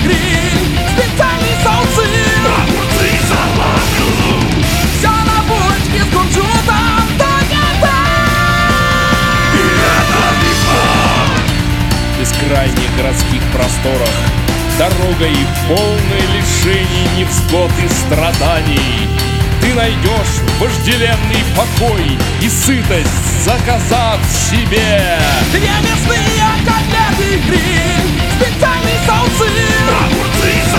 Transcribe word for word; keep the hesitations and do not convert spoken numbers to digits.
гриль, специальный соусы, огурцы и салату. Все на булочке с кунжутом до конца. И это легко. В бескрайних городских просторах, дорогой полной лишений, невзгод и страданий, ты найдешь вожделенный покой и сытость, заказав себе две мясные котлеты, гриль, специальный соусы, огурцы и